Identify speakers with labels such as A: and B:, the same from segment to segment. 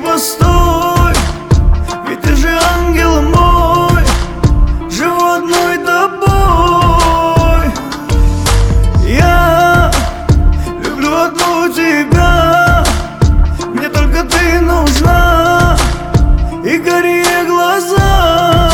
A: постой, ведь ты же ангел мой, живу одной тобой. Я люблю одну тебя, мне только ты нужна, и гори глаза.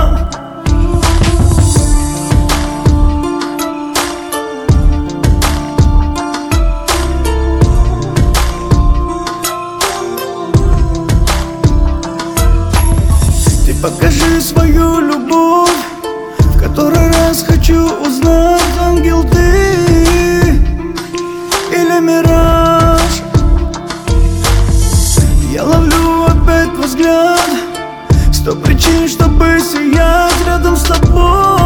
A: Покажи свою любовь, в который раз хочу узнать, ангел ты или мираж. Я ловлю опять взгляд, 100 причин, чтобы сиять рядом с тобой.